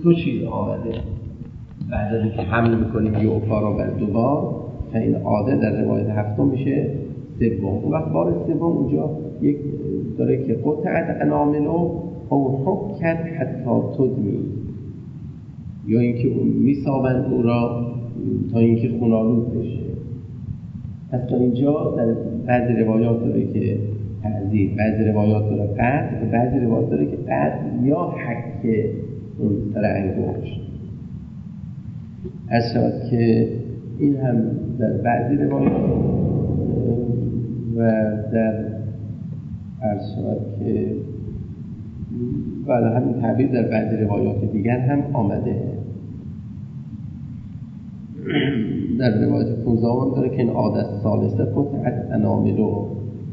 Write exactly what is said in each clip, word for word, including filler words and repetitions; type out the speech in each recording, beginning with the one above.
دو چیز آمده بعد از اینکه حمل میکنیم یعفا را بر دوبار و این عاده در روایت هفتم میشه سوم. اون وقت بار سوم اونجا یک داره که قطعت اناملو او حکت حتی تدمی، یا اینکه اون میسابند او را تا اینکه خونالود بشه. پس تا اینجا در بعضی روایات داره که تعذیر، بعضی روایات داره قطع، بعضی روایات داره که قطع یا حک اون سر انگشت. از شد که این هم در بعضی روایات و در عرض شد که بله همین تعبیر در بعضی روایات دیگر هم آمده. در روایت فوزان داره که این عادت ثالثه قطعت اناملو.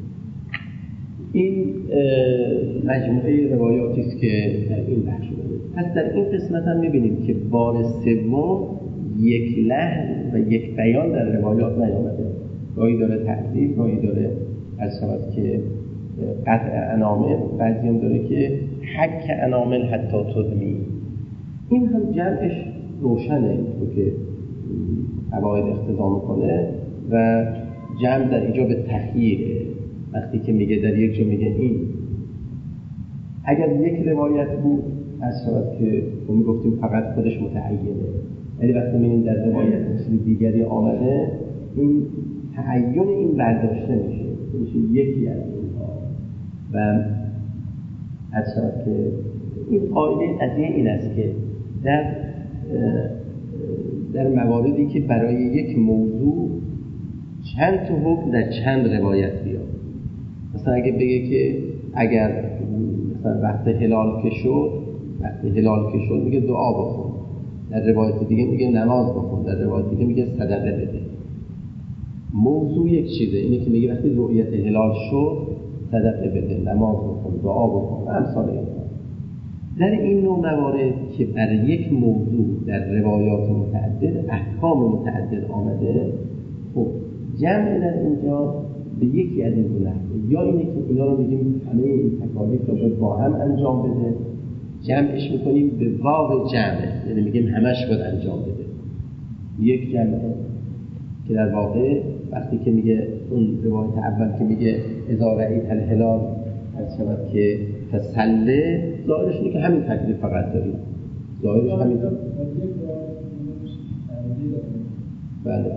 این مجموعه روایاتی است که در این بخش بوده. پس در این قسمت هم می‌بینیم که بار سوم یک لحن و یک بیان در روایات نیامده. گاهی داره تعذیب، گاهی داره از شود که قطع انامل، بعضی هم داره که حک انامل حتی تدمی. این هم جمعش روشنه تو که قواعد اقتضا میکنه و جمع در اینجا به تخییره. وقتی که میگه در یک جا میگه این، اگر یک روایت بود از شود که ما میگفتیم فقط خودش متعینه، ولی وقتی میگیم در روایت چیز دیگری آمده این تعین این برداشته میشه، میشه یکی از اینها. و از شود که این قاعده قضیه این است که در در مواردی که برای یک موضوع چند تا حکم در چند روایت بیاد، مثلا اگه بگه که اگر مثلا وقت هلال که شد، وقت هلال که شد میگه دعا بکن، در روایت دیگه میگه نماز بکن، در روایت دیگه میگه صدقه بده. موضوع یک چیزه، اینه که میگه وقتی رؤیت هلال شد صدقه بده، نماز بکن، دعا بکن، امثال اینها. در این نوع موارد که برای یک موضوع در روایات متعدد احکام متعدد آمده، خب جمع در اینجا به یکی از این دو نحوه، یا اینه که اینا رو میگیم همه این تکالیف رو با هم انجام بده، جمعش میکنیم به واو جمعه، یعنی میگیم همش باید انجام بده. یک جمعه که در واقع وقتی که میگه اون روایت اول که میگه اذا رأیت الهلال از شود که فصله، ظاهرش اینه که همین تکلیف فقط داریم، ظاهرش همین. بله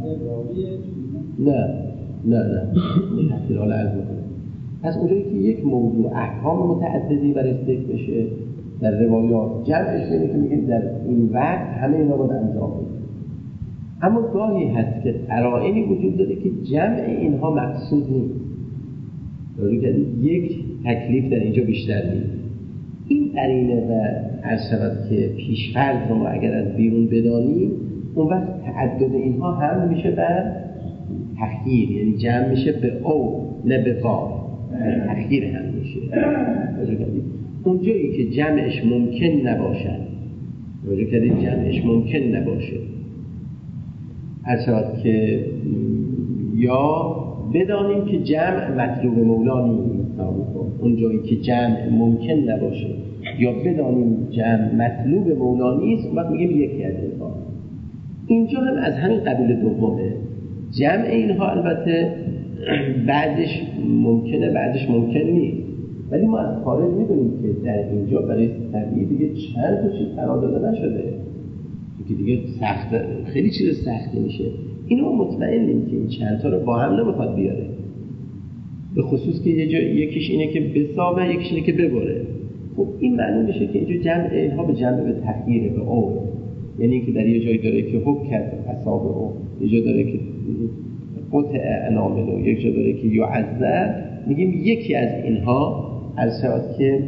نه نه نه این تفصیلات عرض میکنه. پس اونجایی که یک موضوع احکام متعددی برای ذکر بشه در روایات، جمعش اینه که میگیم در این وقت همه اینا باید انجام بده. اما گاهی هست که قرائنی وجود داره که جمع اینها مقصود نیست، داری که یک تکلیف در اینجا بیشتر نیست. این قرینه و عرض شود که پیشفرض رو ما اگر از بیرون بدانیم، اون وقت تعدد اینها هم میشه بر تخییر، یعنی جمع میشه به او نه به واو، تخییر هم میشه. اونجایی که جمعش ممکن نباشد، اونجایی که جمعش ممکن نباشه عرض شود که یا بدانیم که جمع مطلوب مولا نیست، اونجایی که جمع ممکن نباشه یا بدانیم جمع مطلوب مولا نیست، وقت میگیم یکی از اینها. اینجا هم از همین قبیل دومه، جمع اینها البته بعدش ممکنه بعدش ممکن نیست، ولی ما از خارج میدونیم که در اینجا برای طبیعی دیگه چند تا چیز قرار داده نشده که دیگه سخت، خیلی چیز سختی میشه. اینو مطمئنیم که این چند تا رو با هم نمیخواد بیاره، به خصوص که یه جا یکیش اینه که بسابه، یکیش اینه که ببره. خب این معلوم میشه که اینجا جمع اینها به جمع به تخییره، به او، یعنی اینکه در یه جایی داره که حکم کرد اصابه او، یه جا داره که قطع اناملو، یک جا داره که یعذر، میگیم یکی از اینها از شود که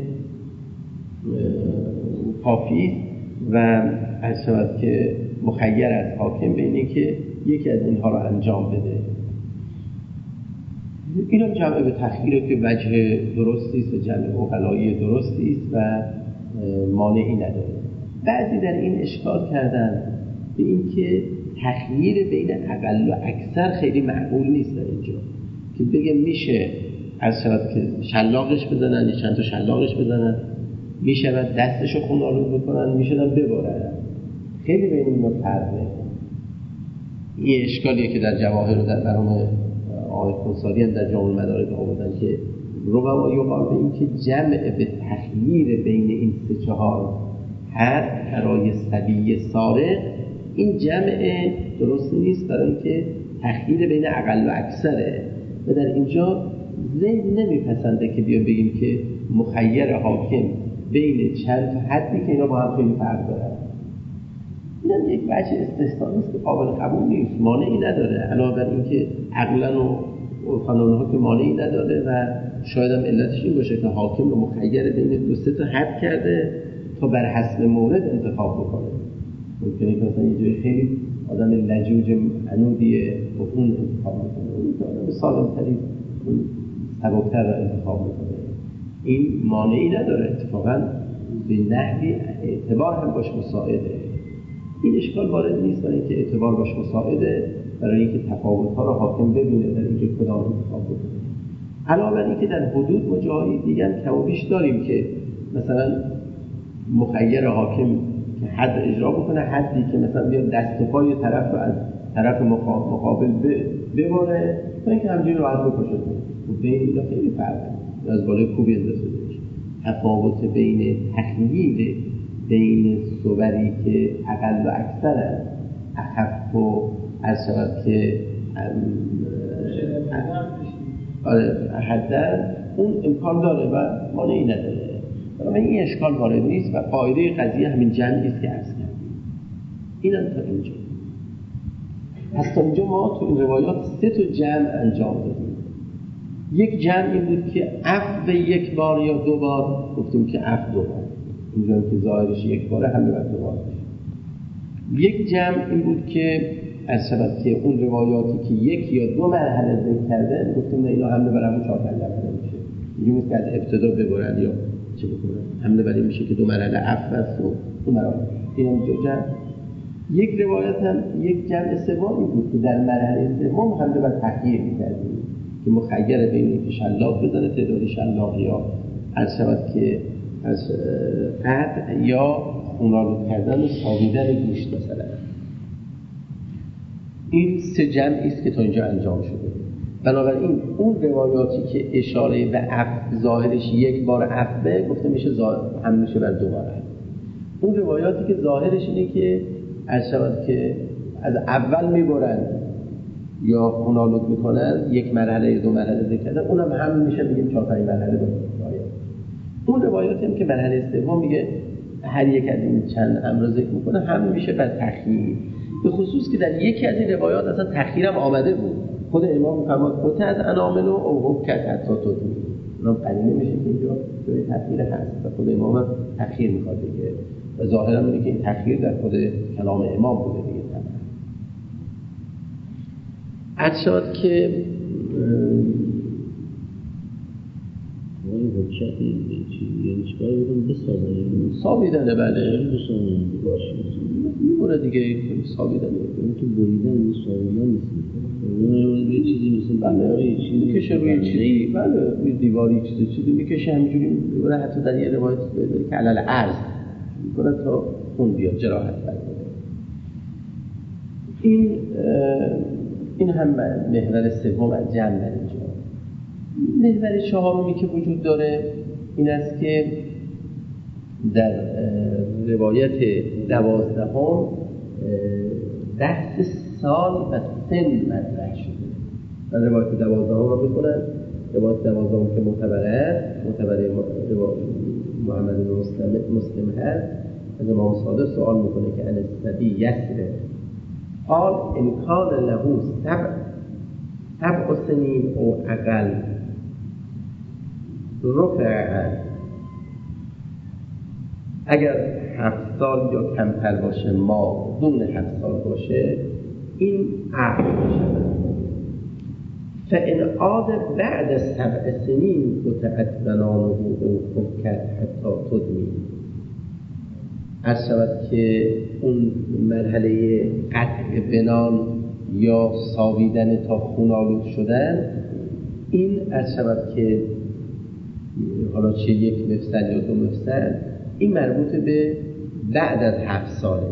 کافی و از شود که مخیر از حاکم بینه که یکی از اینها رو انجام بده. این هم جمع به تخییره که وجه درستی است و جمع عقلایی درستی است و مانعی نداره. بعضی در این اشکال کردن به این که تخییر بین اقل و اکثر خیلی معقول نیست در اینجا، که بگه میشه از شود که شلاقش بزنن یا چند تا شلاقش بزنن میشود دستشو خون‌آلود بکنن، میشدن ببرن. خیلی بین اینا فرقه. این اشکالیه که در جواهر و در برام آقای خونساری هم در جامع المدارک آوردن که ربما یقال به این که جمع به تخییر بین این سه چهار حد برای صبی سارق، این جمع درست نیست، برای اینکه تخییر بین اقل و اکثره و در اینجا ذهن نمیپسنده که بیا بگیم که مخیر حاکم بین چند حدی که اینا با هم خیلی فرق دارن. این هم یک وجه استثنایی است که قابل قبول نیست، مانعی نداره، علاوه بر اینکه عقلا و قانون‌ها که مانعی نداره و شاید هم علتش این باشه که حاکم رو مخیر بین دو سه تا حد کرده تا بر حسب مورد انتخاب بکنه. ممکنه که مثلا یه جایی خیلی آدم لجوج عنودیه و اون انتخاب میکنه، اون که آدم سالم‌تری اون سبکتر رو انتخاب میکنه. این مانعی نداره، اتفاقا به نحوی اعتبار هم باش مساعده. این اشکال وارد نیست برای اینکه اعتبار باش مساعده، برای اینکه تفاوت‌ها رو حاکم ببینه در اینکه کدام انتخاب بکنه. علاوه بر اینکه در حدود ما جاهای دیگه هم کم و بیش داریم که مثلا مخیر حاکم که حد اجرا بکنه، حدی که مثلا بیاد دست و پای طرف رو از طرف مقابل ببره تا اینکه همجوری راحت بکشه. و بین اینا خیلی فرقه، از بالای کوبی اندازه میشه. تفاوت بین تخییر بین صوری که اقل و اکثر اخف و از شود که حدن اون امکان داره و مانعی نداره. برای این اشکال وارد نیست و قاعده قضیه همین جمعی است که عرض کردیم. اینم تا اینجا. پس تا اینجا ما تو این روایات سه تا جمع انجام دادیم. یک جمع این بود که عفو یک بار یا دو بار، گفتیم که عفو دو بار، اینجا که ظاهرش یک باره هم به دو بار. یک جمع این بود که از شبت که اون روایاتی که یک یا دو مرحله ذکر کرده، گفتیم اینا حمله بر همون چهار پنج مرحله میشه. اینجوری نیست که از ابتدا ببرن یا چه بکنن. حمله بر این میشه که دو مرحله عفو است و دو مرحله. اینم دو جمع. یک روایت هم یک جمع سومی بود که در مرحله سوم حمله بر تخییر می‌کردیم که مخیر بین اینکه شلاق بزنه تعداد شلاق یا از شبت که از قطع یا خون‌آلود کردن و ساویدن گوشت مثلا. این سه جمعی است که تا اینجا انجام شده. بنابراین اون روایاتی که اشاره به عفو ظاهرش یک بار عفوه گفته میشه هم میشه بر دو بار. اون روایاتی که ظاهرش اینه که از شود که از اول میبرن یا خون‌آلود میکنن، یک مرحله یا دو مرحله ذکر کردن، اونم هم میشه بگیم چهار پنج مرحله باشه. اون روایاتی هم که مرحله سوم میگه هر یک از این چند امر ذکر میکنه هم میشه بر تخییر، به خصوص که در یکی از این روایات اصلا تخییرم آمده بود. خود امام میفرماد قطع از انامل و اوهب کرد حتی تدمی، اونم قرینه میشه که اینجا جای تخییر هست و خود امام هم تخییر میخواد دیگه و ظاهرا میگه که این تخییر در خود کلام امام بوده دیگه. عرض شد که ولی حجت این چیزی یعنی چکار بودن بسازن سابیدنه بله بسازن باشه میبونه دیگه سابیدنه این که بریدن این سابیدن نیست یه چیزی مثل بله میکشه روی چیزی بله روی دیواری چیزی چیزی میکشه همینجوری میبونه. حتی در یه روایت داره که علل عرض میکنه تا خون بیاد جراحت برده. این این هم محور سوم از جمع در اینجا. محور چهارمی که وجود داره این است که در روایت دوازدهم بحث سال و سن مطرح شده. من روایت دوازدهم رو بخونم. روایت دوازدهم که معتبره معتبره محمد مسلم مسلم هست، از امام صادق سوال میکنه که ان النبی یسره قال ان کان له سبع سبع سنین او اقل رفع، اگر هفت سال یا کمتر باشه ما دون هفت سال باشه این عقل میشه. فان عاد بعد سبع سنین قطعت بنانه او فکت حتی تدمی. از شود که اون مرحله قطع بنان یا ساویدن تا خون‌آلود شدن این از شود که حالا چه یک مفصل یا دو مفصل این مربوط به بعد از هفت ساله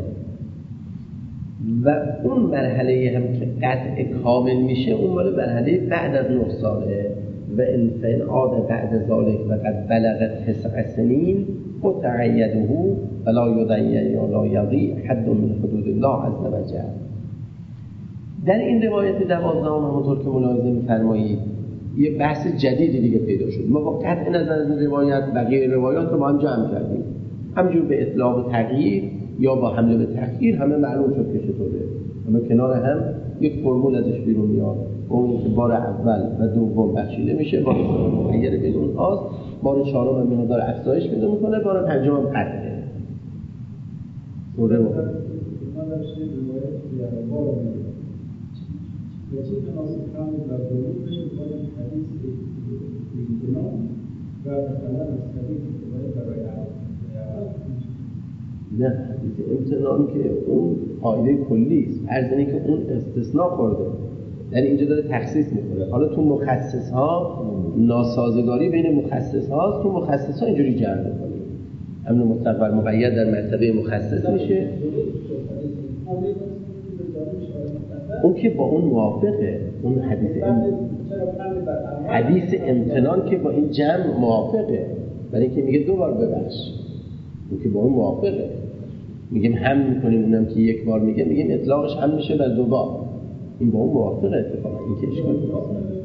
و اون مرحله هم که قطع کامل میشه اون مال مرحله بعد از نه ساله و ان فإن عاد بعد ذلك و قد بلغ تسع سنین فتعیده فلا یضیع ولا یضیع حد من حدود الله عز وجل. در این روایت دوازدهم همونطور که ملاحظه می‌فرمایید یه بحث جدیدی دیگه پیدا شد. ما با قطع نظر از این روایت بقیه روایات رو با هم جمع کردیم، همجور به اطلاق و تغییر یا با حمله به تأخیر همه معلوم شد که چطوره. اما کنار هم یک فرمول ازش بیرون میاد، اون که بار اول و دوم بخشیده میشه، بار سوم مغیر بدون هاست، بار چهارم هم مقدار افزایش پیدا میکنه، بار پنجم هم قطعه. دوره موقع نه حدیث امتنان که اون قاعده کلی است، ارزنی که اون استثناء خورده، یعنی اینجا داره تخصیص میکنه. حالا تو مخصص ها ناسازگاری بین مخصص هاست، تو مخصص ها اینجوری جمع میکنیم، امن مطلق و مقید در مرتبه مخصص میشه. اون که با اون موافقه، اون حدیث ام... حدیث امتنان که با این جمع موافقه، برای اینکه میگه دو بار ببخش، اون که با اون موافقه. میگیم هم میکنیم، اونم که یک بار میگه میگیم اطلاقش هم میشه بر دو بار، این با اون موافقه. اتفاقا این که اشکال نیست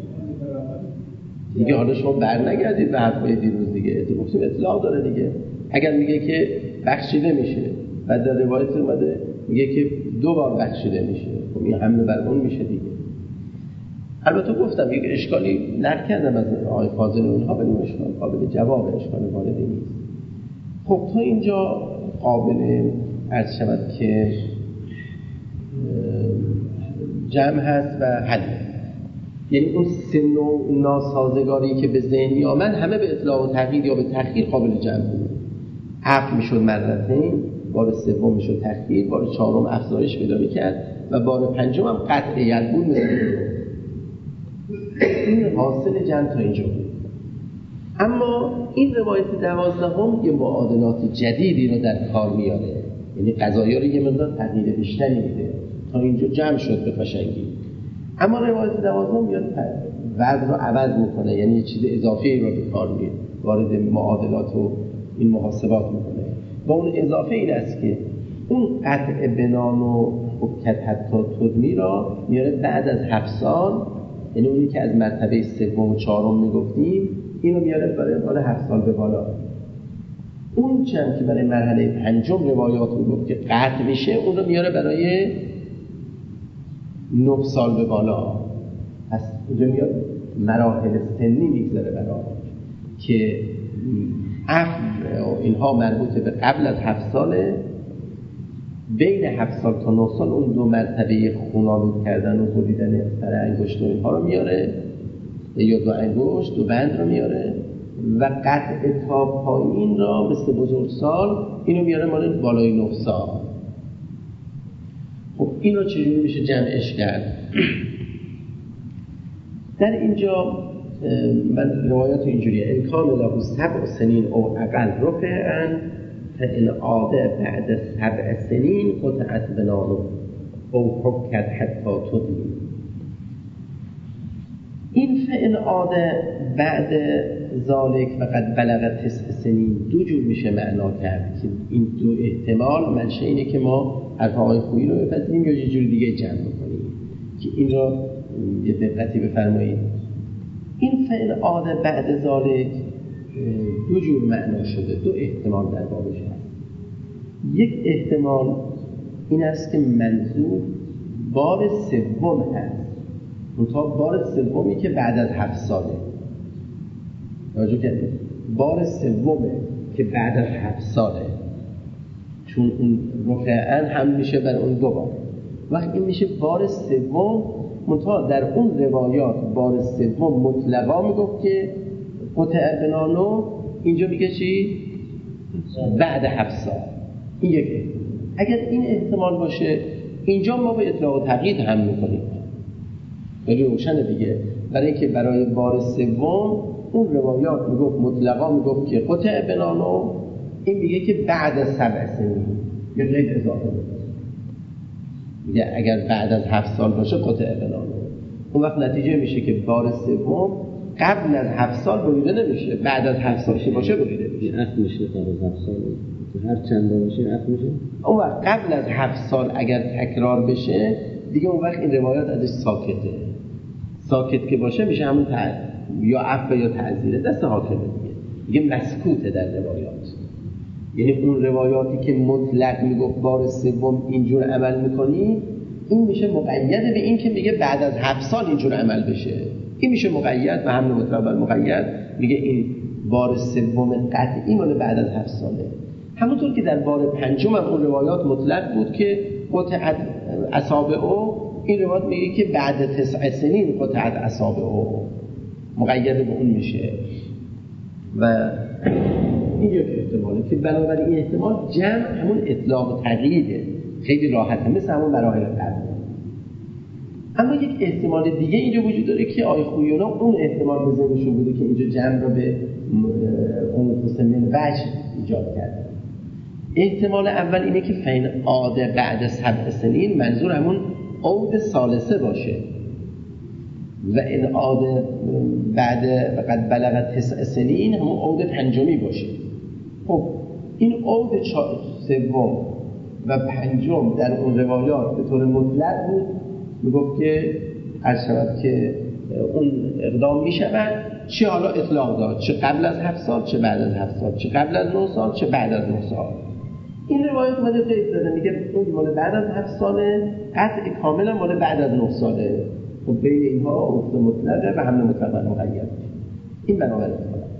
دیگه. حالا شما بر نگردید به حرفای دیروز دیگه، اتفاقا اطلاق داره دیگه. اگر میگه که بخشیده میشه و در روایت اومده میگه که دو بار بخشیده میشه، خب این حمله بر اون میشه دیگه. البته گفتم یک اشکالی نکردم از آقای فاضل اونها، ولی اشکال قابل جواب، اشکال واردی نیست. خب تا اینجا قابل عرض شود که جمع هست و حل. یعنی اون سن و ناسازگاری که به ذهنی آمد همه به اطلاق و تغییر یا به تأخیر قابل جمع بود. عفو میشد مرتين، بار سوم میشد تأخیر، بار چهارم افزایش پیدا میکرد و بار پنجم هم قطعیت بود. مثل این حاصل جمع تا اینجا بود. اما این روایت دوازدهم یه معادلات جدیدی رو در کار میاره، یعنی قضایا رو یه مقدار تغییر بیشتری میده. تا اینجا جمع شد به قشنگی. اما روایت دوازدهم میاد وضع رو عوض میکنه، یعنی یه چیز اضافی رو به کار میاره، وارد معادلات و این محاسبات میکنه. با اون اضافه این است که اون قطع بنان و حکت حتی تدمی را میاره بعد از هفت سال، یعنی اونی که از مرتبه سوم و چهارم میگفتیم اینو میاره برای مال هفت سال به بالا. اون چند که برای مرحله پنجم روایات میگفت که قطع میشه، اون رو میاره برای نه سال به بالا. پس اینجا میاد مراحل سنی میگذاره برای که عفو اینها مربوط به قبل از هفت ساله، بین هفت سال تا نه سال اون دو مرتبه خونالود کردن و بریدن سر انگشت و اینها رو میاره، یا دو انگشت دو بند رو میاره، و قطع تا پایین را مثل بزرگسال اینو میاره مال بالای نه سال. خب اینو چجوری میشه جمعش کرد؟ در اینجا من روایات اینجوریه: ان کان له سبع سنین او اقل رفعا فان عاد بعد سبع سنین قطعت بنانه او حکت حتی تدمی. این فان عاد بعد ذالک فقط بلغ تسع سنین دو جور میشه معنا کرد که این دو احتمال منشه اینه که ما حرف آقای خویی رو بپذیریم یا یه جور دیگه جمع بکنیم که این را یه دقتی بفرمایید. این فعل عاده بعد ذالک دو جور معنا شده، دو احتمال در بابش هست. یک احتمال این است که منظور بار سوم هست، منتها بار سومی که بعد از هفت ساله. توجه کردید؟ بار سومه که بعد از هفت ساله، چون اون رفعاً هم میشه بر اون دو بار. وقتی این میشه بار سوم، منتها در اون روایات بار سوم مطلقا میگفت که قطع بنانو، اینجا میگه چی؟ بعد هفت سال. این یک احتمال. اگر این احتمال باشه اینجا ما به اطلاق و تقیید هم میکنیم، ولی روشنه دیگه، برای اینکه برای بار سوم اون روایات میگفت مطلقا میگفت که قطع بنانو این میگه که بعد از سبع سنین یه قید اضافه بده، میگه اگر بعد از هفت سال باشه قطع غنامه. اون وقت نتیجه میشه که بار سوم قبل از هفت سال بریده نمیشه، بعد از هفت سال باشه بریده میشه. عقد میشه قبل از هفت سال، هر چند بار باشه عقد میشه. اون وقت قبل از هفت سال اگر تکرار بشه دیگه اون وقت این روایات ازش ساکته. ساکت که باشه میشه همون تعذیر یا عفو یا تعذیر دست حاکمه دیگه. دیگه مسکوته در روایات. یعنی اون روایاتی که مطلق میگفت بار سوم اینجور عمل میکنی، این میشه مقید به این که میگه بعد از هفت سال اینجور عمل بشه. این میشه مقید و هم مطلق بر مقید، میگه این بار سوم قطعی مال بعد از هفت ساله. همونطور که در بار پنجم هم اون روایات مطلق بود که قطعت اصابعه، این روایات میگه که بعد تسع سنین قطعت اصابعه، مقید به اون میشه. و این یک احتماله که بنابراین این احتمال جمع همون اطلاق و تقییده، خیلی راحته مثل همون مراحل قبل. اما یک احتمال دیگه اینجا وجود داره که آقای خویونا اون احتمال به ذهنشون بوده که اینجا جمع رو به اون قسم من وجه ایجاد کرده. احتمال اول اینه که فین عاده بعد سبع سنین منظور همون عود ثالثه باشه و این عاده بعد قد بلغ تسع سنین همون عود پنجمی باشه. خب این عود سوم و پنجم در اون روایات به طور مطلق بود، میگفت که عرض شود که اون اقدام میشود، چه حالا اطلاق داد، چه قبل از هفت سال چه بعد از هفت سال، چه قبل از نه سال چه بعد از نه سال. این روایت اومده قید داده، میگه اون مال بعد از هفت ساله، قطع کاملا مال بعد از نه ساله. خب بین اینها عقد مطلقه و حمل مطلق مقید. این بنابراین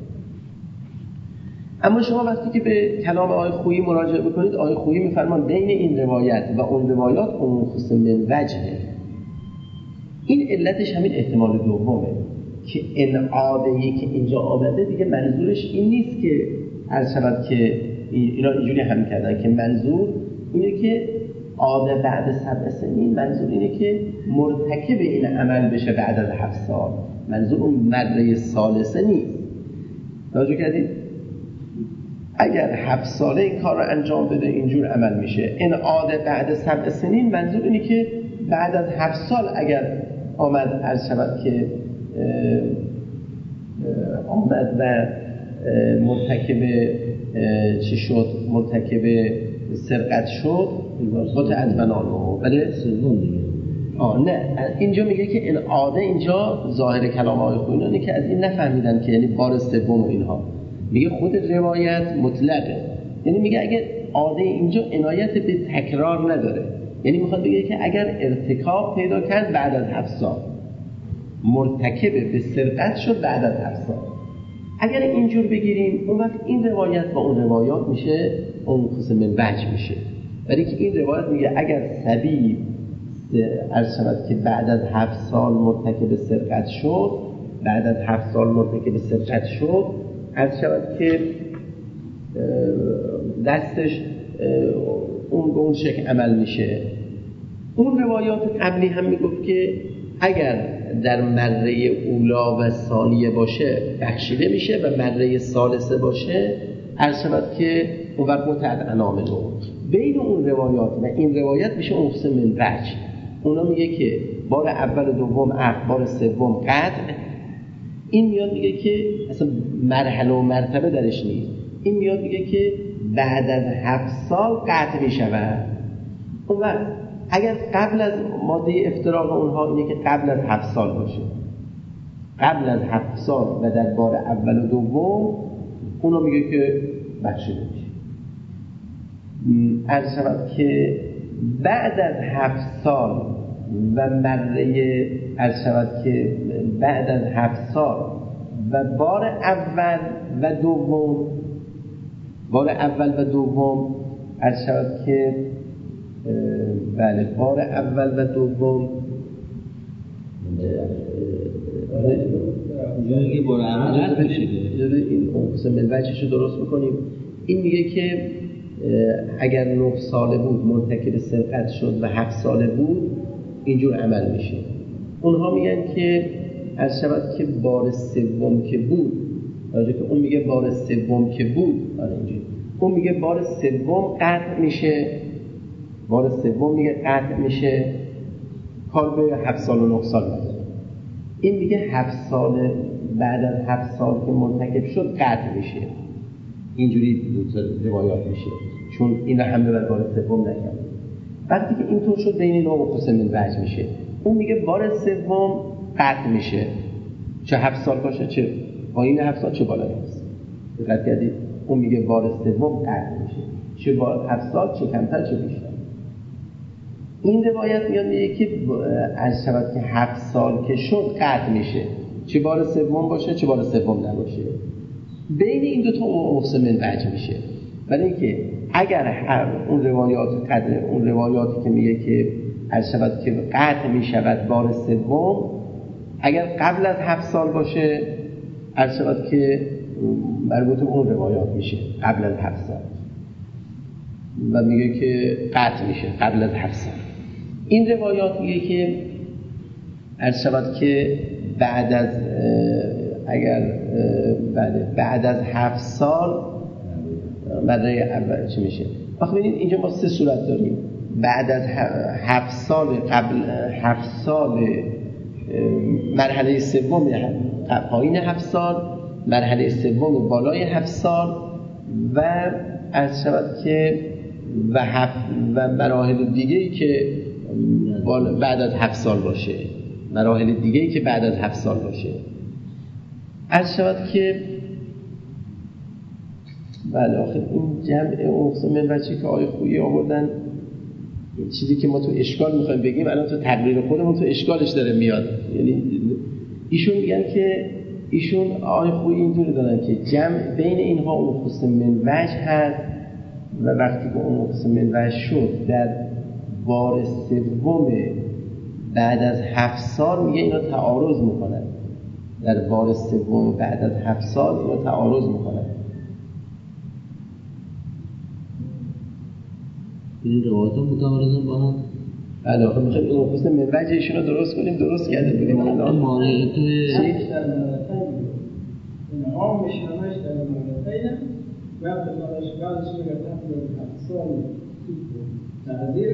اما شما وقتی که به کلام آقای خویی مراجعه بکنید، آقای خویی میفرمان بین این روایت و اون روایات اون خصوص من وجهه. این علتش همین احتمال دومه که انعادهی که اینجا آمده دیگه منظورش این نیست که عرض شود که اینا اینجوری هم کردن که منظور اینه که عاده بعد سبع سنین، منظور اینه که مرتکب این عمل بشه بعد از هفت سال، منظور اون مره ثالثه نیست. توجه کردید؟ اگر هفت ساله این کار رو انجام بده اینجور عمل میشه. این عاده بعد سبع سنین منظور اینه که بعد از هفت سال اگر آمد عرض شود که آمد و مرتکب چی شد، مرتکب سرقت شد قطع از بنانه. بله سوم دیگه. آه نه، اینجا میگه که این عاده، اینجا ظاهر کلام آقای خویی اینه که از این نفهمیدن که یعنی بار سوم و اینها. میگه خود روایت مطلقه، یعنی میگه اگر عاده اینجا عنایت به تکرار نداره، یعنی میخواد بگه که اگر ارتکاب پیدا کرد بعد از هفت سال، مرتکب به سرقت شد بعد از هفت سال، اگر اینجور بگیریم اون وقت این روایت با اون روایات میشه اون قسم من وجه میشه. ولی که این روایت میگه اگر صبی عرض شود که بعد از هفت سال مرتکب سرقت شد، بعد از هفت سال مرتکب سرقت شد عرض شود که دستش اون به اون شکل عمل میشه. اون روایات قبلی هم میگفت که اگر در مره اولا و ثانیه باشه بخشیده میشه و مره ثالثه باشه عرض شود که اون وقت متعد انامه دو. بین اون روایات و این روایت میشه اون قسم من وجه. اونا میگه که بار اول و دوم عقد، بار سوم قطع. این میاد میگه که اصلا مرحله و مرتبه درش نیست. این میاد میگه که بعد از هفت سال قطع میشود. اون وقت اگر قبل از ماده افتراق اونها اینه که قبل از هفت سال باشه، قبل از هفت سال و در بار اول و دوم اونا میگه که بخشیده میشه. عرض شود که بعد از هفت سال و مره عرض شود که بعد از هفت سال و بار اول و دوم، بار اول و دوم عرض شود که بله بار اول و دوم جایی بار اول میشه این قسم الوجهش رو درست میکنیم. این میگه که اگر نه ساله بود مرتکب سرقت شد و هفت ساله بود اینجور عمل میشه. اونها میگن که عرض شود که بار سوم که بود، راجع که اون میگه بار سوم که بود، آره اینجوری اون میگه بار سوم قطع میشه، بار سوم میگه قطع میشه، کار به هفت سال و نه سال نداره. این میگه هفت سال بعد از هفت سال که مرتکب شد قطع میشه. اینجوری روایات میشه، چون این حمله بر بار سوم نکرد. وقتی که اینطور شد بین نوع و قسم من وجه میشه. اون میگه بار سوم قطع میشه، چه هفت سال باشه، چه پایین هفت سال چه بالای هفت سال. دقت کردید؟ اون میگه بار سوم قطع میشه، چه بار هفت سال چه کمتر چه بیشتر. این روایت میاد میگه که از شود که هفت سال که شد قطع میشه، چه بار سوم باشه چه بار سوم نباشه. بین این دو تا قسم من وجه میشه. ولی اینکه اگر اون روایات قدر اون روایاتی که میگه که از شود که قطع میشود بار سوم، اگر قبل از هفت سال باشه از شود که مربوط به اون روایات میشه قبل از هفت سال، و میگه که قطع میشه قبل از هفت سال. این روایات میگه که از شود که بعد از اگر بعد بعد از هفت سال مدرعه اول چی میشه؟ وقتی ببینید اینجا ما سه صورت داریم. بعد از هفت سال قبل هفت سال مرحله سوم پایین هفت سال، مرحله سوم بالای هفت سال، و از شود که و هفت و مراحل دیگه‌ای که بعد از هفت سال باشه، مراحل دیگه‌ای که بعد از هفت سال باشه. از شود که بله آخر این جمع اقسام من وجهی که آقای خویی آوردن، این چیزی که ما تو اشکال میخوایم بگیم الان تو تقریر خودمون تو اشکالش داره میاد. یعنی ایشون میگن که ایشون آقای خویی اینطوری دارن که جمع بین اینها اقسام من وجه هست، و وقتی که اون اقسام من وجه شد در بار سوم بعد از هفت سال میگه اینا تعارض میکنن. در بار سوم بعد از هفت سال اینا تعارض میکنن. این روایت ها متعارضن با هم. بله آخه میخوایم این اقسام من وجه ایشون رو درست کنیم، درست کرده بودیم الان مانعی توی این عامش همش در مانعتینه و بلاشگاهش میگه تحت اقسام تعذیر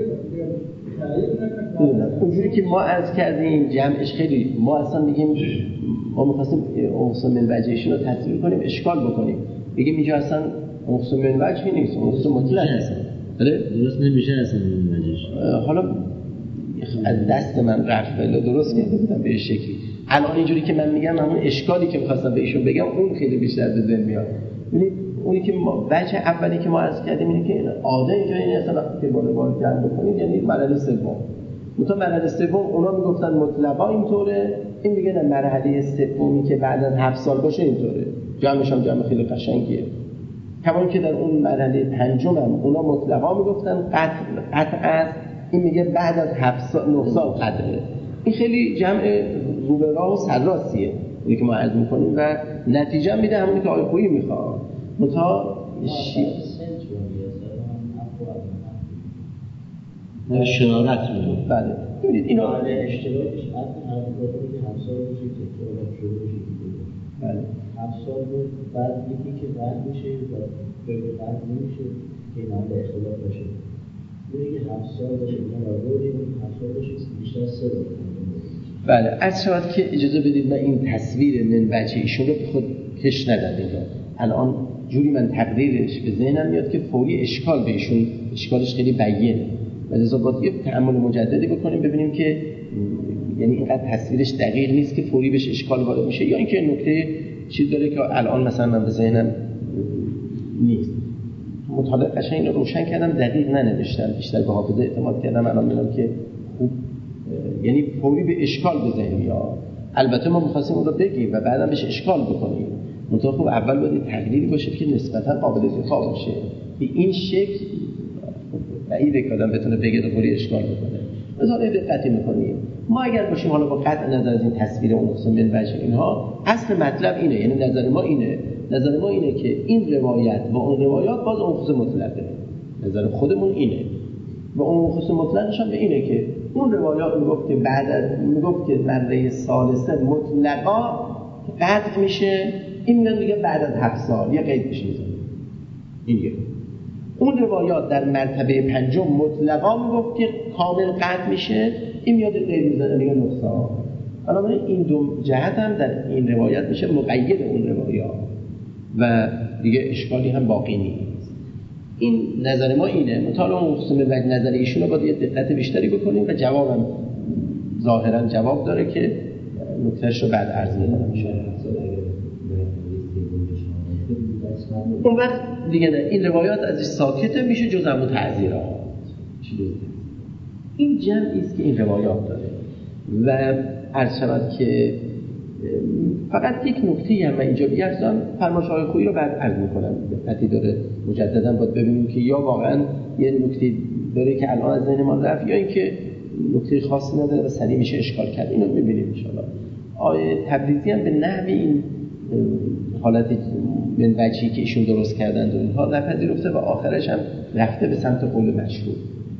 اونجوری که ما عرض کردیم جمعش خیلی، ما اصلا میگیم ما میخواستیم اقسام من وجهشون رو تصویر کنیم، اشکال بکنیم، بگیم اینجا اصلا اقسام من وجهی نیست، اقسام مطلق هست. درست نمیشه اصلا من وجهش. حالا از دست من رفت ولی درست کرده بودم به شکلی. الان اینجوری که من میگم همون اشکالی که میخواستم به ایشون بگم اون خیلی بیشتر به ذهن میاد. ببینید اونی که ما وجه اولی که ما عرض کردیم اینه که عاده اینجا این اصلا وقتی که بالا بالا جمع بکنید یعنی مرحله سوم. مثلا مرحله سوم اونا میگفتن مطلقا اینطوره، این میگه نه مرحله سومی که بعد از هفت سال باشه اینطوره. جمعش هم جمع خیلی قشنگیه. کما که در اون مرحله پنجم هم اونا مطلقا میگفتن قطع قطع است، این میگه بعد از هفت سال نه سال قدره. این خیلی جمع رو به راه و سرراستیه اینی که ما عرض میکنیم و نتیجه میده همونی که آقای خویی میخواد. متا شی نه شرارت میده. بله ببینید اینو اشتراکش اصلا هر کاری که هفت سال باشه که تو شروع بشه. بله هفت سال بعد یکی که بعد میشه و غیر بعد نمیشه که اینا به اختلاف باشه. اونی که هفت سال باشه اینا رو بودیم هفت سال باشه بیشتر سه رو. بله از شود که اجازه بدید من این تصویر من وجه ایشون رو خود کش ندم اینجا. الان جوری من تقریرش به ذهنم میاد که فوری اشکال به ایشون، اشکالش خیلی بیانه و لذا باید یه تأمل مجددی بکنیم ببینیم که یعنی اینقدر تصویرش دقیق نیست که فوری بهش اشکال وارد میشه، یا اینکه نکته چیز داره که الان مثلا من به ذهنم نیست. مطالعه قشنگ اینو روشن کردم، دقیق ننوشتم، بیشتر به حافظه اعتماد کردم. الان میگم که خوب یعنی فوری به اشکال به ذهن میاد. البته ما می‌خواستیم اون رو بگیم و بعداً بهش اشکال بکنیم. منتها خب اول باید تقلیلی باشه که نسبتاً قابل دفاع باشه. به این شکل بعیده که آدم بتونه بگه و فوری اشکال بکنه. مثلا دقتی می‌کنیم. ما اگر باشیم حالا با قطع نظر از این تصویر اون اقسام من وجه اینها، اصل مطلب اینه، یعنی نظر ما اینه. نظر ما اینه که این روایت و اون روایات باز اون خصوص مطلقه. نظر خودمون اینه. و اون خصوص مطلقش هم به اینه که اون روایات میگفت که بعد از میگفت که ذره ثالثه مطلقا قطع میشه، این میاد میگه بعد از هفت سال یه قید بشه میذاره. این دیگه اون روایات در مرتبه پنجم مطلقا میگفت که کامل قطع میشه، این میاد غیر میزنه میگه نقصان. بنابراین این دو جهت هم در این روایت میشه مقید اون روایات و دیگه اشکالی هم باقی نیست. این نظر ما اینه. مطالعه مخصوص به نظر ایشون رو باید یه دقت بیشتری بکنیم و جوابم ظاهرا جواب داره که نکتهش رو بعد عرض می‌کنم ان شاء الله. اون وقت دیگه نه، این روایات ازش ساکته میشه جز همون تعزیرات. این جمعی است که این روایات داره و عرض شود که فقط یک نکته هم من اینجا بیارزم، فرمایش‌های خویی رو بعد عرض میکنم. دقتی داره مجددا باید ببینیم که یا واقعا یه نکته داره که الان از ذهن ما رفت یا اینکه نکته خاصی نداره و سریع میشه اشکال کرد. اینو میبینیم ان شاء الله. آیه تبریزی هم به نحوی این حالت من وجهی که ایشون درست کردند و اینها نپذیرفته و آخرش هم رفته به سمت قول مشهور.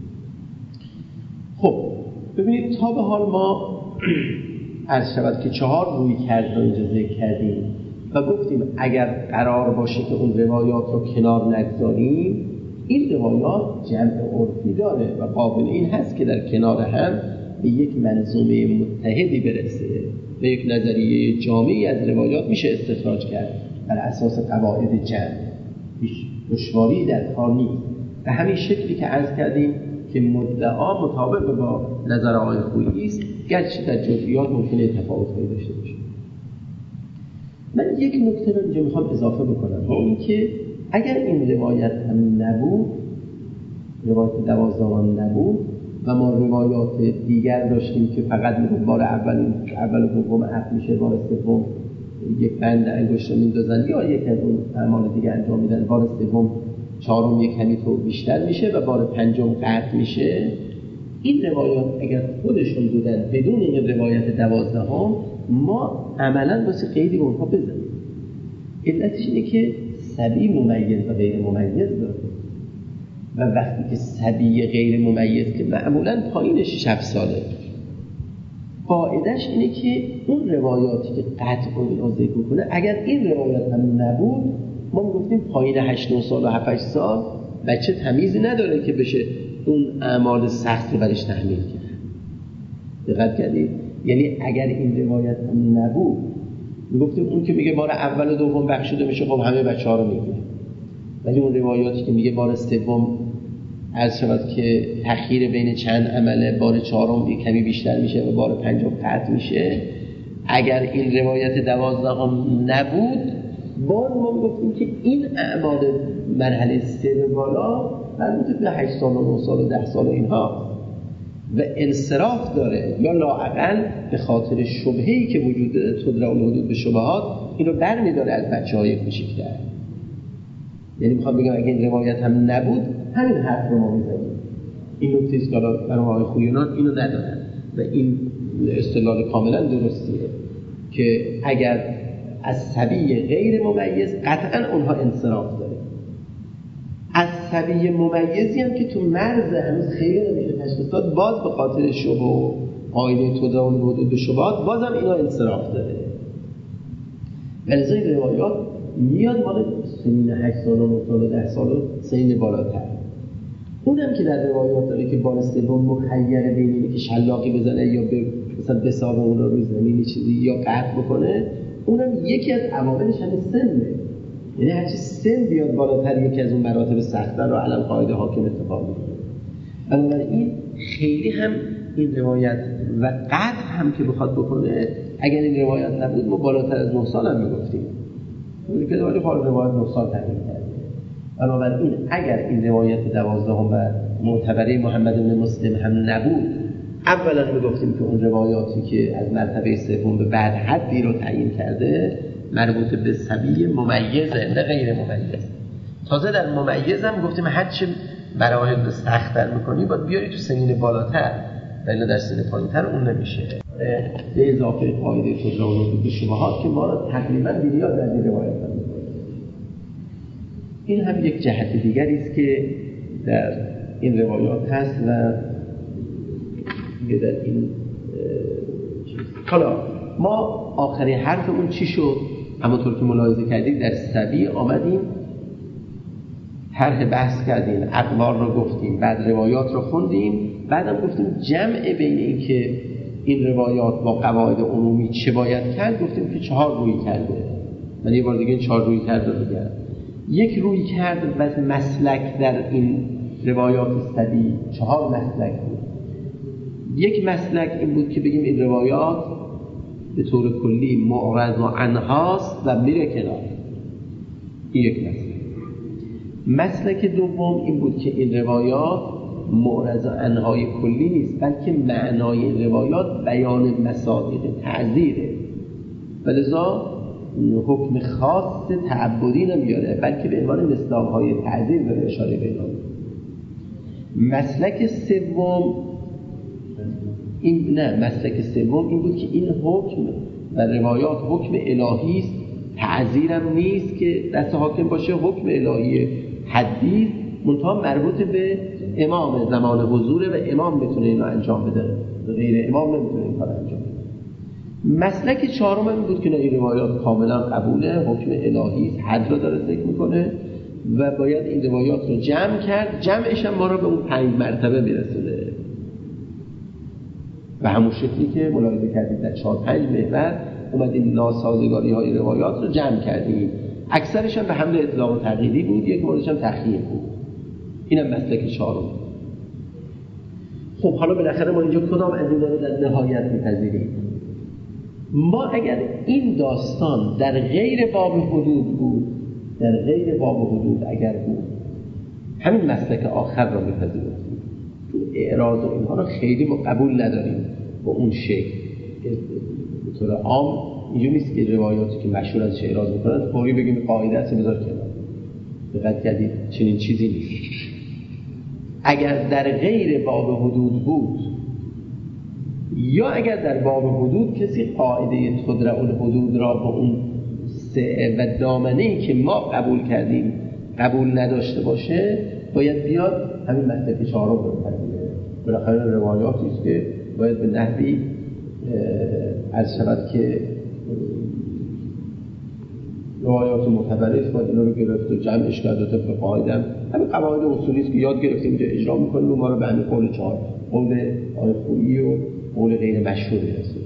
خب ببینید تا به حال ما عرض شود که چهار روی کرد رو اینجا ذکر کردیم و گفتیم اگر قرار باشه که اون روایات رو کنار نگذاریم، این روایات جمع عرفی داره و قابل این هست که در کنار هم به یک منظومه متحدی برسه، به یک نظریه جامعی از روایات میشه استخراج کرد بر اساس قواعد جمع. هیچ دشواری در کار نیست. به همین شکلی که عرض کردیم که مدعا مطابق با نظر آقای خویی است، گرچه در جزئیات ممکنه تفاوت‌هایی داشته باشه. من یک نکته رو اینجا میخوام اضافه بکنم، و این که اگر این روایت هم نبود، روایت دوازدهم نبود و ما روایات دیگر داشتیم که فقط میگه بار اول اول و دوم عقد میشه، بار سوم یک بند انگشت رو میندازن یا یک از اون اعمال دیگه انجام میدن، بار سوم چهارم یک کمی تو بیشتر میشه و بار پنجم قطع میشه، این روایات اگر خودشون بودن بدون این روایت دوازدهم ما عملا واسه قیدی اونها بزنیم. علتش اینه که صبی ممیز و غیر ممیز داره و وقتی که صبی غیر ممیز که معمولا پایین شش هفت ساله، قاعدش اینه که اون روایاتی که قطع رو ذکر کنه اگر این روایات هم نبود، ما میگفتیم پایین هشت نه سال و هفت هشت سال بچه تمیزی نداره که بشه اون اعمال سخت رو برش تحمیل کرد. دقت کردید؟ یعنی اگر این روایت هم نبود، میگفتیم اون که میگه بار اول و دوم بخشیده میشه، خب همه بچه‌ها رو میگه. ولی اون روایاتی که میگه بار سوم عرض شود که تأخیر بین چند عمله، بار چهارم یک کمی بیشتر میشه و بار پنجم قطع میشه، اگر این روایت دوازدهم نبود، باز ما میگفتیم که این اعمال مرحله سه به بالا مربوط به هشت سال و نه سال و ده سال و اینها و انصراف داره، یا لااقل به خاطر شبهه‌ای که وجود داره، تدرع الحدود به شبهات، اینو برمی‌داره از بچه‌های کوچیک‌تر. یعنی میخوام بگم اگه این روایت هم نبود، همین حرف رو ما میزنیم. این نکته است که برای آقای خویونان اینو ندارن و این استدلال کاملا درستیه که اگر از صبی غیر ممیز قطعا اونها انصراف داره. از صبی ممیزی هم که تو مرز هنوز خیلی نمیشه تشخیص داد، باز به خاطر شبه و قاعده تدرع الحدود به شبهات بازم اینا انصراف داره. ولذا روایات میاد مال سنین هشت سال و نه سال و ده سال و سنین بالاتر. اونم که در روایات داره که بار سوم مخیره بین اینه که شلاقی بزنه یا به مثلا بسابه اونا روی زمینی چیزی یا قطع بکنه، اونم یکی از عواملش همین سنه. یعنی هرچی سن بیاد بالاتر یکی از اون مراتب سخت‌تر رو علم قاعده حاکم اتفاق می‌کنه. بنابراین خیلی هم این روایت و قطع هم که بخواد بکنه، اگر این روایت نبود ما بالاتر از نه سال هم میگفتیم. اون که ولی خال روایت نه سال تعیین کرده. بنابراین اگر این روایت دوازدهم و معتبره محمد بن مسلم هم نبود، اولا میگفتیم که اون روایاتی که از مرتبه سوم به بعد حدی رو تعیین کرده مربوط به صبی ممیزه نه غیر ممیز. تازه در ممیز هم گفتیم هر چه مراحل سخت‌تر می‌کنی باید بیاری تو سنین بالاتر، ولی در سن پایین‌تر اون نمیشه. به اضافه قاعده تدرع الحدود به شبهات که ما رو تقریبا بیاد در این روایت می‌کنه. این هم یک جهت دیگری است که در این روایات هست و دیگه در این حالا ما آخری حرفمون چی شد؟ همونطور که ملاحظه کردید در صبی آمدیم طرح بحث کردیم، اقوال رو گفتیم، بعد روایات رو خوندیم، بعدم گفتیم جمع بین این که این روایات با قواعد عمومی چه باید کرد، گفتیم که چهار روی کرده. من یه بار دیگه این چهار روی کرد رو بگم. یک روی کرد و مسلک در این روایات صدی چهار مسلک بود. یک مسلک این بود که بگیم این روایات به طور کلی معرض و عنهاست و میره کنار. این یک مسلک. مسلک دوم این بود که این روایات معرض و عنهای کلی نیست، بلکه معنای این روایات بیان مصادیق تعزیره، ولذا حکم خاص تعبدی نمیاره، بلکه به عنوان مصداق‌های تعزیر داره اشاره به اینا. مسلک سوم این نه مسلک سوم این بود که این حکم و روایات حکم الهی است، تعزیرم نیست که دست حاکم باشه، حکم الهی حدیث منتها مربوط به امام زمان حضوره و امام بتونه اینو انجام بده، غیر امام نمیتونه این کار انجام بده. مسلک چهارم این بود که این روایات کاملا قبوله، حکم الهی است، حد رو داره ذکر میکنه و باید این روایات رو جمع کرد. جمعش هم ما رو به اون پنج مرتبه میرسونه و همون شکلی که ملاحظه کردید در چهار پنج محور اومدیم ناسازگاری های روایات رو جمع کردیم. اکثرش هم به حمل اطلاق و تقییدی بود، یک موردش هم تخییر بود. اینم مسلک چهارم. خب حالا بالاخره ما اینجا کدام از اینا رو در نهایت میپذیریم؟ ما اگر این داستان در غیر باب حدود بود، در غیر باب حدود اگر بود، همین مسلک آخر رو میپذیریم. تو اعراض و اینها رو خیلی ما قبول نداریم با اون شکل. به طور عام اینجا نیست که روایاتی که مشهور از اعراض میکنن فوری بگیم قاعده است بذار کنار. دقت کردید چنین چیزی نیست. اگر در غیر باب حدود بود یا اگر در باب حدود کسی قاعده تدرع الحدود را با اون سعه و دامنه‌ای که ما قبول کردیم قبول نداشته باشه، باید بیاد همین مسلک چهارم رو بپذیره. بالاخره روایاتی است که باید به نحوی عرض شود که روایات معتبره است، باید اینا رو گرفت و جمعش کرد و طبق قاعده هم همین قواعد اصولی است که یاد گرفتیم اینجا اجرا می‌کنیم و ما رو به همین قول چهار، قول آقای خویی و قول غیر مشهور می‌رسونیم.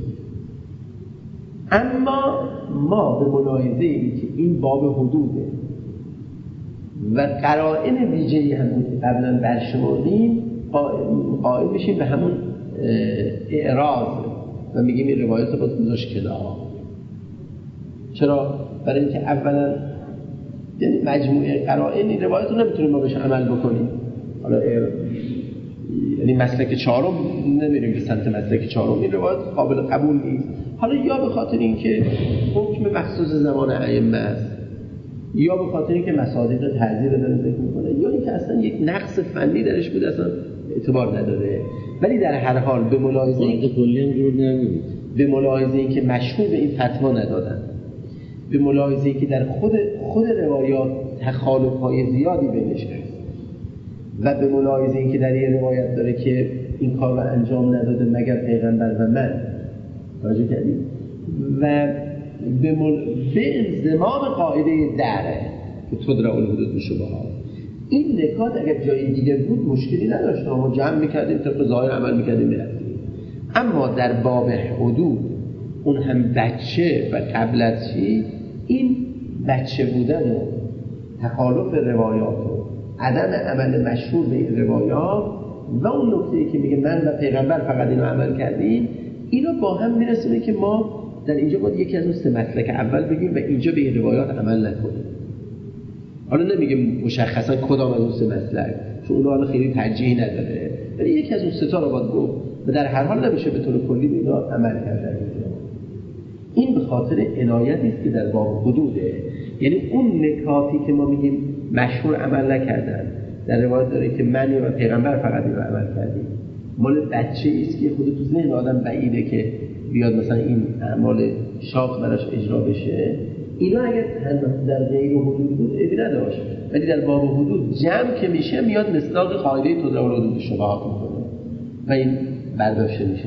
اما ما به ملاحظه این که این باب حدوده و قرائن ویژه‌ای هم بود که قبلا برشمردیم، قائل میشیم به همون اعراض و میگیم این روایت رو باید گذاشت کنار. چرا؟ برای اینکه اولا یعنی مجموعه قرائن این روایت رو نمیتونیم ما بهش عمل بکنیم. حالا یعنی مسلک چهارم نمیریم به سمت مسلک چهارم، این روایت قابل قبول نیست. حالا یا به خاطر اینکه حکم مخصوص زمان ائمه است، یا به خاطر اینکه مصادیق تعزیر رو داره ذکر میکنه، یا اینکه اصلا یک نقص فنی درش بود اصلا اعتبار نداره. ولی در هر حال به ملاحظه اینکه کلی هم جور نمی‌کنه، به ملاحظه اینکه مشهور به این فتوا ندادن، به ملاحظه اینکه در خود خود روایات تخالف‌های زیادی بینش هست و به ملاحظه اینکه در این روایت داره که این کار رو انجام نداده مگر پیغمبر و من، توجه کردید؟ و به, مل... به انضمام قاعده دره که تدرع الحدود بشبهات، این نکات اگر جای دیگه بود مشکلی نداشت، ما جمع میکردیم طبق ظاهر عمل میکردیم میرفتیم. اما در باب حدود اون هم بچه و قبل از چی این بچه بودن و تخالف روایات و عدم عمل مشهور به این روایات و اون نکته‌ای که میگه من و پیغمبر فقط اینو عمل کردیم، اینو با هم میرسونه که ما در اینجا باید یکی از اون سه مسلک اول بگیم و اینجا به این روایات عمل نکنیم. حالا نمیگیم مشخصا کدام از اون سه مسلک، چون اونها حالا خیلی ترجیحی نداره، ولی یکی از اون سه تا رو باید گفت و در هر حال نمیشه به طور کلی به اینا عمل کرد. این به خاطر عنایتی است که در باب حدوده، یعنی اون نکاتی که ما میگیم مشهور عمل نکردن، در روایت داره که من و پیغمبر فقط این رو عمل کردیم، مال بچه ایست که خود تو ذهن آدم بعیده که بیاد مثلا این اعمال شاق براش اجرا بشه. اینا اگر در غیر حدود بود ایدی نداشت، ولی در باب حدود جمع که میشه میاد مصداق قاعده تدرع الحدود بشبهات میکنه و این برداشته میشه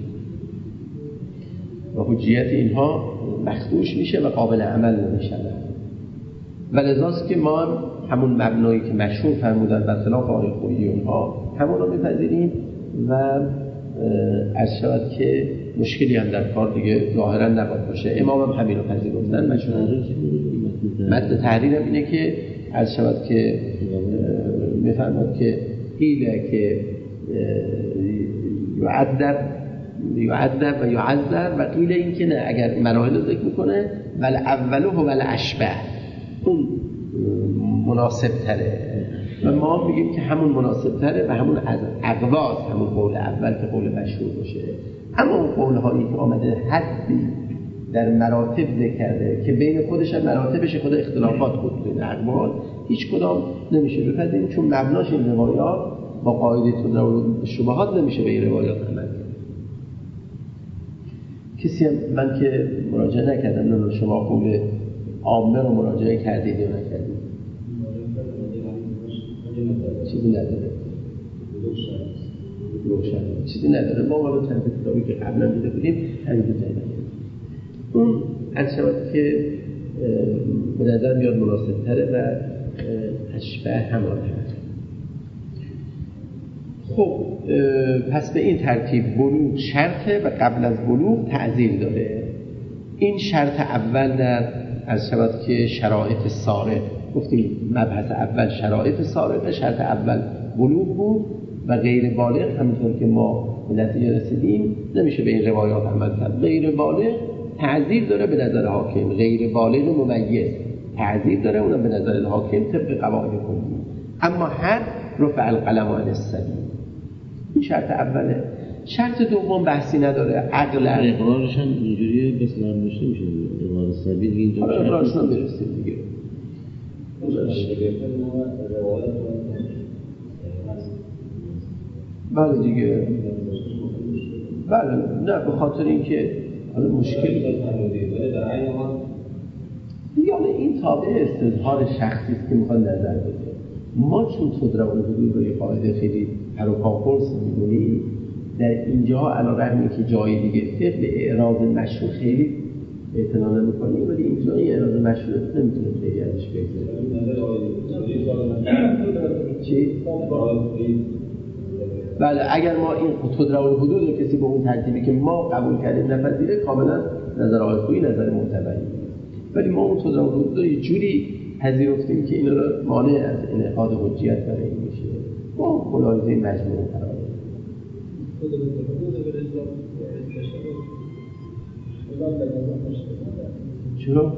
و حجیت اینها مخدوش میشه و قابل عمل نمیشه. و لذاست که ما همون مبنایی که مشهور فرمودن بر خلاف آقای خویی اونها همون رو میپذیریم و عرض شود که مشکلی هم در کار دیگه ظاهرا نباید باشه. امام هم همین رو پذیرفتن. متن تحریر هم اینه که عرض شود که میفرماد که قیله که یعذب یعذب و یعذر و قیله این که نه، اگر مراحل رو ذکر میکنه ول اوله و ول اشبه اون مناسب تره و ما میگیم که همون مناسب تره و همون از اقواس همون قول اول که قول مشهور باشه. اما اون قول هایی که آمده حدی در مراتب ذکر کرده که بین خودش هم مراتبش خود اختلافات بود بین اقوال، هیچ کدام نمیشه بپذیریم چون مبناش این روایات با قاعده تداول شبهات نمیشه به این روایات عمل کرد. کسی هم من که مراجعه نکردم نه شما قول عامه رو مراجعه کردید یا نکردید؟ چیزی نداره روشن چیزی نداره. ما ما چند کتابی که قبلا دیده بودیم همین دو تایی اون از شود که به نظر میاد مناسب تره و اشبه همان هست. خب پس به این ترتیب بلوغ شرطه و قبل از بلوغ تعزیر داره. این شرط اول در از شود که شرایط سارق گفتیم مبحث اول شرایط سارق، شرط اول بلوغ بود و غیر بالغ همونطور که ما به نتیجه رسیدیم نمیشه به این روایات عمل کرد. غیر بالغ تعزیر داره به نظر حاکم، غیر بالغ ممیز تعزیر داره اونم به نظر حاکم طبق قواعد کلی. اما حد رفع القلم عن السبیل این شرط اوله. شرط دوم بحثی نداره، عقل اقرارش هم اینجوریه بس نرمشته میشه اقرار سبیل اینجا حالا اقرارش هم برسیم دیگه. بله دیگه بله نه به خاطر اینکه حالا مشکل یعنی این تابع استظهار شخصی است که میخواد نظر بده. ما چون تدرع الحدود رو یه قاعده خیلی پروپاپورس میدونیم در اینجا علیرغم که جای دیگه فقه به اعراض مشروع خیلی اعتنا نمی‌کنیم ولی اینجا این اعراض مشروع نمیتونه خیلی ازش بگذره. چی؟ بله اگر ما این تدرع الحدود رو کسی به اون ترتیبی که ما قبول کردیم نپذیره کاملا نظر آقای خویی نظر معتبری، ولی ما اون تدرع الحدود رو یه جوری پذیرفتیم که این رو مانع از انعقاد حجیت برای این میشه. ما ملاحظه مجموعه قرار چرا؟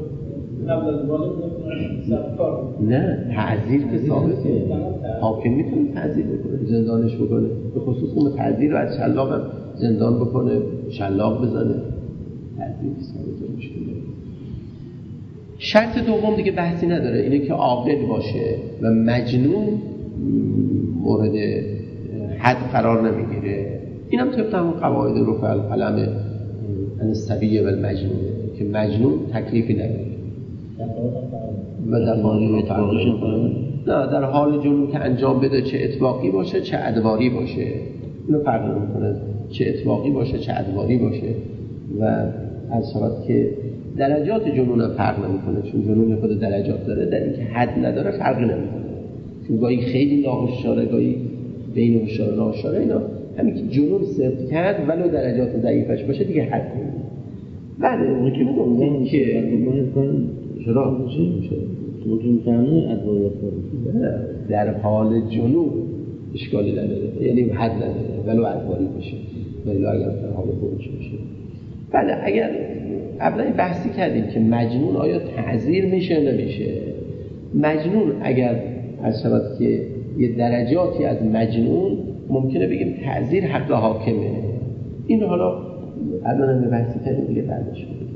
نه تعذیر که ثابته، حاکم میتونه تعذیر بکنه زندانش بکنه، به خصوص اون تعذیر رو از شلاق هم زندان بکنه شلاق بزنه تعذیر که ثابته مشکل داره. شرط دوم دیگه بحثی نداره اینه که عاقل باشه و مجنون مورد حد قرار نمیگیره. اینم طبق همون قواعد رفع القلم عن الصبی و المجنون که مجنون تکلیفی نداره و در حال نه در حال جنون که انجام بده چه اطباقی باشه چه ادواری باشه اینو فرق نمیکنه، چه اطباقی باشه چه ادواری باشه و از شود که درجات جنون هم فرق نمیکنه چون جنون خود درجات داره، در اینکه حد نداره فرق نمیکنه چون گاهی خیلی ناهوشیاره گاهی بین هوشیار و ناهوشیاره اینا همین که جنون صدق کرد ولو درجات ضعیفش باشه دیگه حد نمیکنه. بله اون که میگم که چرا ممکن کنه ادوار در حال جنون اشکالی نداره یعنی حد نداره ولو ادواری باشه ولی اگر در حال خروج باشه. بله اگر قبلا بحثی کردیم که مجنون آیا تعزیر میشه نمیشه. مجنون اگر از شود که یه درجاتی از مجنون ممکنه بگیم تعزیر حق حاکمه. این حالا قبلا هم بحثی کردیم دیگه بعدش بگیم.